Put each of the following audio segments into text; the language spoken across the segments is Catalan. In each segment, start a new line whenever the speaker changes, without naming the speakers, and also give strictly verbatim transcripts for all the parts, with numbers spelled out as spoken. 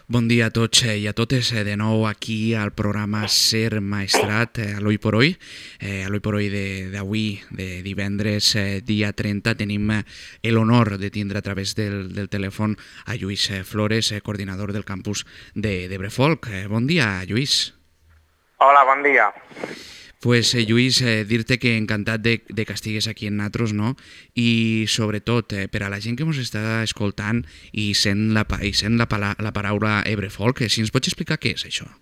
Bon dia a tots i a totes, eh, de nou aquí al programa Ser Maestrat, eh, a l'Oi por Oi. Eh, a l'Oi por Oi d'avui, de, de divendres, eh, dia trenta, tenim eh, l'honor de tindre a través del, del telèfon a Lluís eh, Flores, eh, coordinador del campus de, de Brefolc. Eh, bon dia, Lluís.
Hola, bon dia.
Pues, eh, Lluís, eh, dir-te que encantat de, de que estigues aquí en Natros, no? I sobretot, eh, per a la gent que ens està escoltant i sent la, i sent la, pala, la paraula Ebrefolk, eh, si ens pots explicar què és això?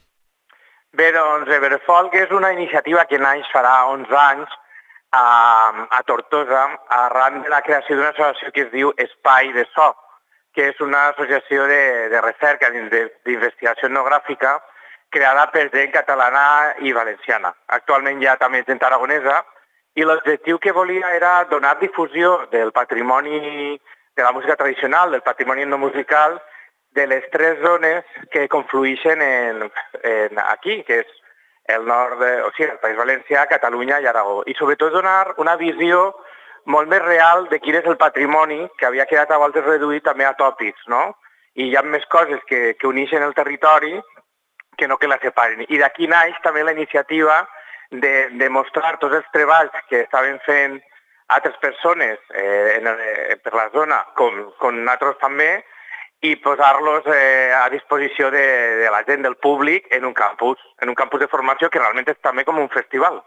Bé, doncs, Ebrefolk és una iniciativa que naix farà onze anys a, a Tortosa, arran de la creació d'una associació que es diu Espai de So, que és una associació de, de recerca, d'investigació etnogràfica, creada per gent catalana i valenciana. Actualment hi ha també gent aragonesa, i l'objectiu que volia era donar difusió del patrimoni de la música tradicional, del patrimoni etnomusical, de les tres zones que confluïxen en, en aquí, que és el nord, de, o sigui, el País Valencià, Catalunya i Aragó. I sobretot donar una visió molt més real de quin és el patrimoni que havia quedat a voltes reduït també a tòpics, no? I hi ha més coses que, que uneixen el territori que no que la separen. I d'aquí naix també la iniciativa de, de mostrar tots els treballs que estaven fent altres persones eh, en, eh, per la zona, com, com nosaltres també, i posar-los eh, a disposició de, de la gent, del públic, en un campus, en un campus de formació que realment és també com un festival,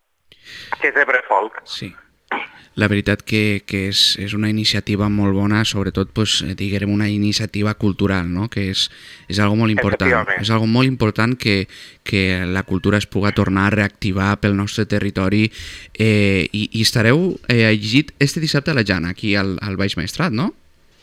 que és de Brefolk.
Sí. La veritat que, que és, és una iniciativa molt bona, sobretot, pues, diguem, una iniciativa cultural, no? Que és, és algo molt important. És algo molt important que, que la cultura es puga tornar a reactivar pel nostre territori. Eh, i, I estareu eh, llegit este dissabte a la Jana, aquí al, al Baix Maestrat, no?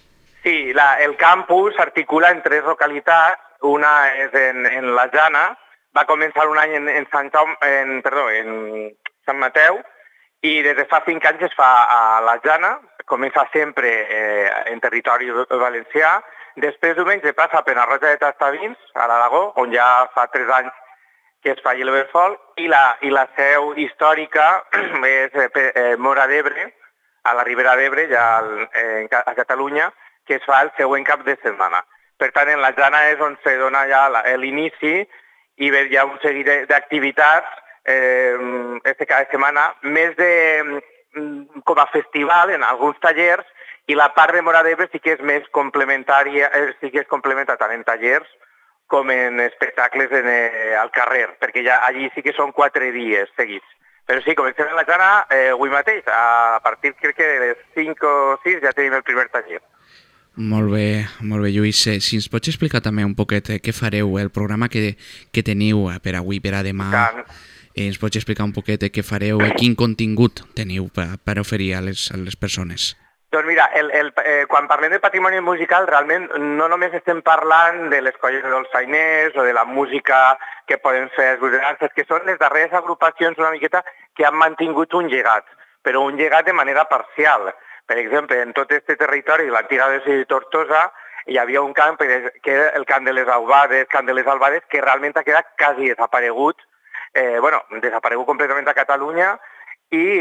Sí, la, el campus s'articula en tres localitats. Una és en, en la Jana, va començar un any en, en, Sant, Jaume, en, perdó, en Sant Mateu, i des de fa cinc anys es fa a la Jana, comença sempre eh, en territori valencià, després diumenge passa per la Roja de Tastavins, a l'Aragó, on ja fa tres anys que es fa el Berfol, i la, i la seu històrica és eh, Móra d'Ebre, a la Ribera d'Ebre, ja eh, a Catalunya, que es fa el següent cap de setmana. Per tant, en la Jana és on se dona ja l'inici i hi ha un seguit d'activitats Eh, este cada setmana, més de com a festival en alguns tallers, i la part de Móra d'Ebre sí que és més complementària, eh, sí que es complementa tant en tallers com en espectacles en, eh, al carrer, perquè ja allí sí que són quatre dies seguits. Però sí, comencem en la Jana eh, avui mateix, a partir crec que de les cinc o sis ja tenim el primer taller.
Molt bé, molt bé, Lluís. Si ens pots explicar també un poquet eh, què fareu, el programa que, que teniu per avui, per a demà... Tant. Eh, ens pots explicar un poquet què fareu, eh, quin contingut teniu per, per oferir a les, a les persones?
Doncs mira, el, el, eh, quan parlem de patrimoni musical, realment no només estem parlant de les colles de dolçainers o de la música que poden fer els buidances, que són les darreres agrupacions una miqueta que han mantingut un llegat, però un llegat de manera parcial. Per exemple, en tot aquest territori de l'antiga de Tortosa hi havia un camp que era el camp de les Aubades, camp de les Albades, que realment ha quedat quasi desaparegut, Eh, bueno, desaparegut completament a Catalunya i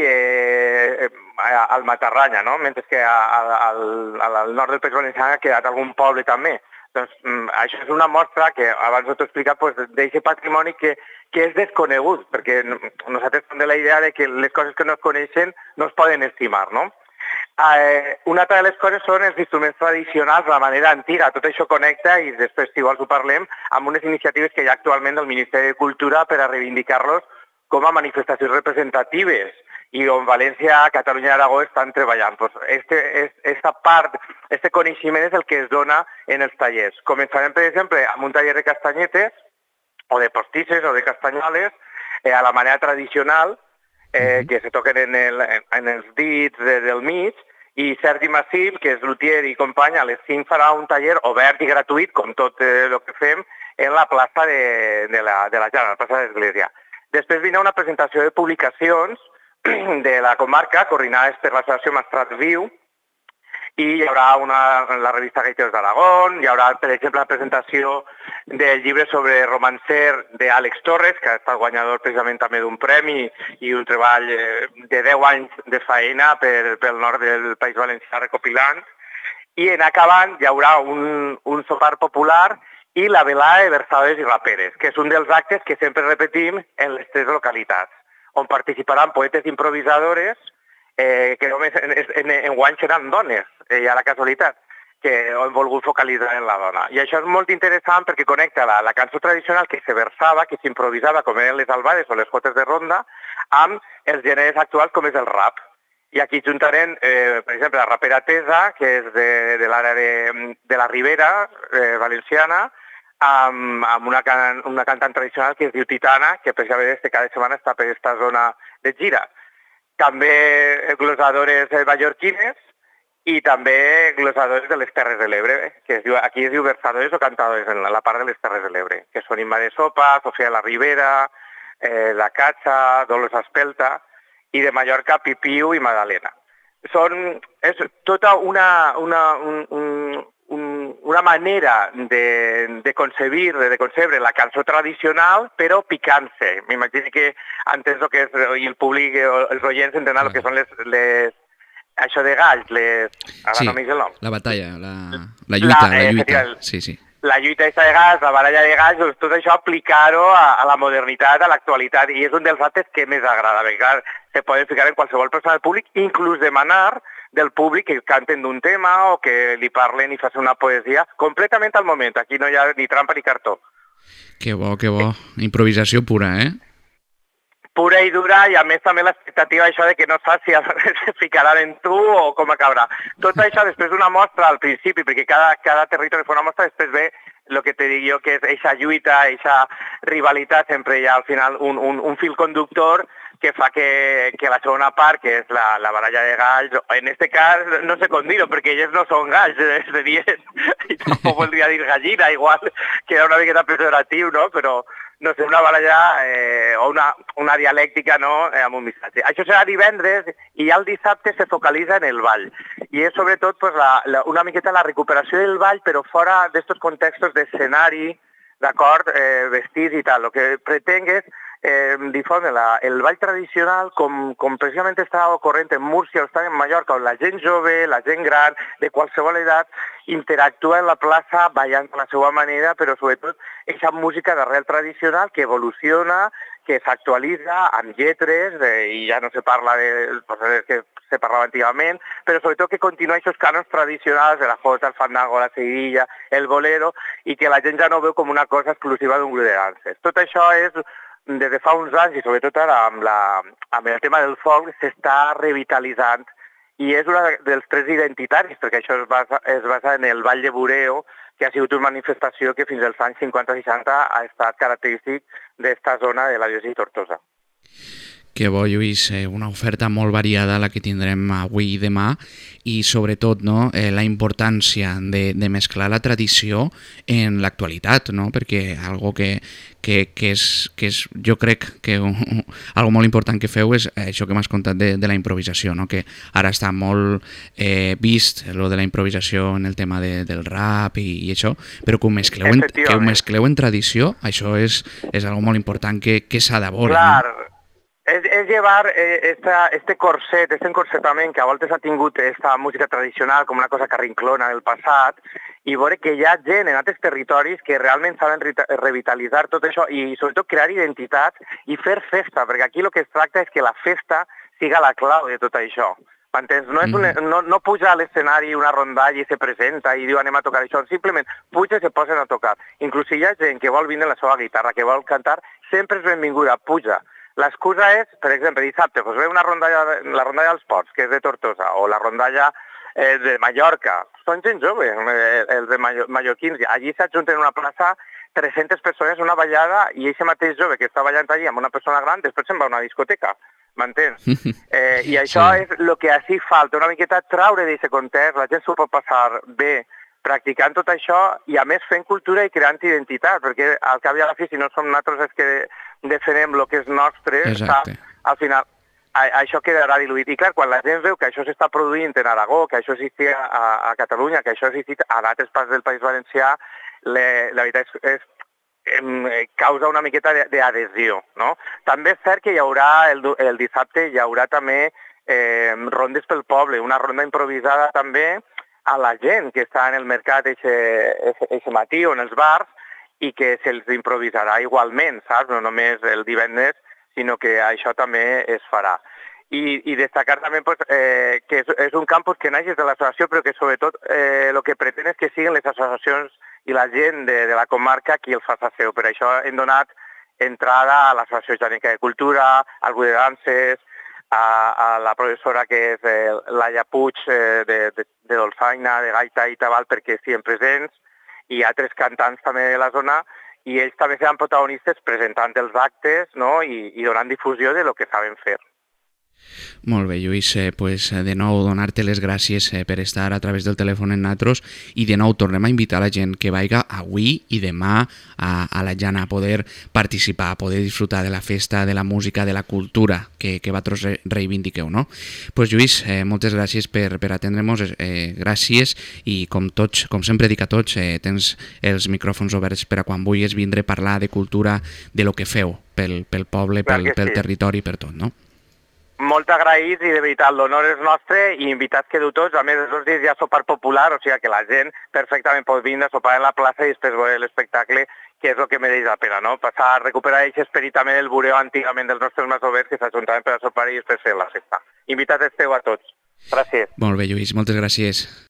eh, al Matarranya, no? Mentre que al, al, al nord del País Valencià ha quedat algun poble també. Doncs això és una mostra que abans ho t'he explicat pues, d'aquest patrimoni que, que és desconegut, perquè nosaltres som de la idea de que les coses que no es coneixen no es poden estimar, no? Eh, una altra de les coses són els instruments tradicionals, la manera antiga. Tot això connecta, i després, si vols, ho parlem, amb unes iniciatives que hi ha actualment del Ministeri de Cultura per a reivindicar-los com a manifestacions representatives i on València, Catalunya i Aragó estan treballant. Pues este, esta part, este coneixement és el que es dona en els tallers. Començarem, per exemple, amb un taller de castanyetes, o de postisses, o de castanyoles, eh, a la manera tradicional, Eh, que se toquen en, el, en els dits de, del mig, i Sergi Massip, que és luthier i company, a les cinc farà un taller obert i gratuït, com tot el eh, que fem, en la plaça de, de, la, de la Jana, la plaça de l'Església. Després vindrà una presentació de publicacions de la comarca, coordinades per l'associació Maestrat Viu, i hi haurà una, la revista Gaiteros d'Aragón, hi haurà, per exemple, la presentació del llibre sobre romancer d'Àlex Torres, que ha estat guanyador precisament també d'un premi i un treball de deu anys de feina per, pel nord del País Valencià recopilant, i en acabant hi haurà un, un sopar popular i la velada de versades i raperes, que és un dels actes que sempre repetim en les tres localitats, on participaran poetes improvisadores eh, que només en, en, en guany seran dones, eh, hi ha la casualitat, que hem volgut focalitzar en la dona. I això és molt interessant perquè connecta la, la cançó tradicional que se versava, que s'improvisava, com eren les albades o les jotes de ronda, amb els gèneres actuals com és el rap. I aquí juntarem, eh, per exemple, la rapera Tesa, que és de, de l'àrea de, de la Ribera eh, valenciana, amb, amb una, can, una cantant tradicional que es diu Titana, que precisament cada setmana està per aquesta zona de gira. També glosadores mallorquines i també glosadores de les Terres de l'Ebre, que es diu, aquí es diu versadores o cantadores en la part de les Terres de l'Ebre, que són Imma de Sopa, Sofia de la Ribera, eh, La Catxa, Dolors Espelta, i de Mallorca Pipiu i Madalena. Són, és tota una, una, un, un, un, una manera de, de concebir, de concebre la cançó tradicional, però picant-se. M'imagino que entens el que és, i el públic, els oients entenen el que són les, les això de galls, les... Ara
sí,
no m'hi el nom.
La batalla, la, la lluita, la,
la, eh,
lluita.
El,
sí, sí.
La lluita de galls, la baralla de galls, doncs tot això aplicar-ho a, a la modernitat, a l'actualitat, i és un dels actes que més agrada, perquè clar, se poden ficar en qualsevol persona del públic, inclús demanar del públic que canten d'un tema o que li parlen i facin una poesia completament al moment. Aquí no hi ha ni trampa ni cartó.
Que bo, que bo. Improvisació pura, eh?
Pura i dura, i a més també l'expectativa això de que no saps si es ficaran en tu o com acabarà. Tot això després d'una mostra al principi, perquè cada, cada territori fa una mostra, després ve el que te dic jo, que és eixa lluita, eixa rivalitat, sempre hi ha al final un, un, un fil conductor que fa que, que la segona part, que és la, la baralla de galls, en este cas no sé com dir-ho, perquè ells no són galls, és de dies, i tampoc voldria dir gallina, igual, que era una miqueta pejoratiu, no?, però no sé, una baralla eh, o una, una dialèctica, no?, eh, amb un missatge. Això serà divendres i ja el dissabte se focalitza en el ball. I és sobretot pues, la, la, una miqueta la recuperació del ball, però fora d'estos contextos d'escenari, d'acord, eh, vestits i tal. El que pretenc és eh, difondre la, el ball tradicional com, com precisament està ocorrent en Múrcia o està en Mallorca, on la gent jove, la gent gran, de qualsevol edat, interactua en la plaça ballant de la seva manera, però sobretot aquesta música d'arrel tradicional que evoluciona, que s'actualitza amb lletres, eh, i ja no se parla de pues, que se parlava antigament, però sobretot que continua aquests cànons tradicionals de la jota, el fandango, la seguilla, el bolero, i que la gent ja no veu com una cosa exclusiva d'un grup de danses. Tot això és, des de fa uns anys, i sobretot ara amb, la, amb el tema del folk, s'està revitalitzant, i és una dels tres identitaris, perquè això es basa, es basa en el Ball de Bureo, que ha sigut una manifestació que fins als anys cinquanta seixanta ha estat característic d'esta zona de la diòcesi de Tortosa.
Que bo, Lluís, eh, una oferta molt variada la que tindrem avui i demà, i sobretot no, eh, la importància de, de mesclar la tradició en l'actualitat, no? Perquè algo que, que, que, és, que és, jo crec que un, algo molt important que feu és això que m'has contat de, de la improvisació, no? Que ara està molt eh, vist lo de la improvisació en el tema de, del rap i, i això, però que ho mescleu en, que ho mescleu en tradició, això és, és algo molt important que, que s'ha de veure.
Clar.
No?
Es, es llevar eh, esta, este corset, este encorsetament que a voltes ha tingut esta música tradicional com una cosa carrinclona del passat, i veure que hi ha gent en altres territoris que realment saben revitalitzar tot això i sobretot crear identitat i fer festa, perquè aquí el que es tracta és que la festa siga la clau de tot això. M'entens? No, és un, no, no puja a l'escenari una rondalla i se presenta i diu anem a tocar això, simplement puja i se posen a tocar. Inclús si hi ha gent que vol vindre la seva guitarra, que vol cantar, sempre és benvinguda, puja. L'excusa és, per exemple, dissabte, doncs ve una rondalla, la rondalla dels Ports, que és de Tortosa, o la rondalla eh, de Mallorca. Són gent jove, els de mallorquins. Allí s'ajunten en una plaça tres-centes persones, una ballada, i aquest mateix jove que està ballant allí amb una persona gran, després se'n va a una discoteca. M'entens? Eh, I això sí. És el que així falta, una miqueta traure d'aquest context, la gent s'ho pot passar bé practicant tot això i a més fent cultura i creant identitat, perquè al cap i a la fi, si no som nosaltres els que defenem el que és nostre, sap, al final a, això quedarà diluït. I clar, quan la gent veu que això s'està produint en Aragó, que això existia a, a Catalunya, que això existia a d'altres parts del País Valencià, le, la veritat és, és em, causa una miqueta d'adhesió, no? També és cert que hi haurà, el, el dissabte, hi haurà també eh, rondes pel poble, una ronda improvisada també, a la gent que està en el mercat aquest matí o en els bars i que se'ls improvisarà igualment, saps? No només el divendres, sinó que això també es farà. I, i destacar també pues, eh, que és, és un campus que naix de l'associació, però que sobretot eh, el que pretén és que siguin les associacions i la gent de, de la comarca qui el faci seu. Per això hem donat entrada a l'Associació Jànica de Cultura, al Grup de Danses, a, a la professora que és eh, Laia Puig eh, de, de, de Dolçaina, de Gaita i Tabal, perquè estiguin presents, i altres cantants també de la zona, i ells també seran protagonistes presentant els actes, no? I, i donant difusió de lo que saben fer.
Molt bé, Lluís, eh, pues, de nou donar-te les gràcies eh, per estar a través del telèfon en Natros i de nou tornem a invitar la gent que vaiga avui i demà a, a la Jana a poder participar, a poder disfrutar de la festa, de la música, de la cultura que, que vosaltres re reivindiqueu, no? Pues, Lluís, eh, moltes gràcies per, per atendre-nos, eh, gràcies i com tots, com sempre dic a tots, eh, tens els micròfons oberts per a quan vulguis vindre a parlar de cultura, de lo que feu pel, pel poble, pel, pel
sí.
territori, per tot, no?
Molt agraïts i de veritat l'honor és nostre i invitats quedeu tots. A més, els dos dies hi ha sopar popular, o sigui que la gent perfectament pot vindre a sopar en la plaça i després veure l'espectacle, que és el que mereix la pena, no? Passar a recuperar aquest esperit també del bureo antigament dels nostres masoversors que s'ajuntaven per a sopar i després fer la festa. Invitats esteu a tots. Gràcies.
Molt bé, Lluís, moltes gràcies.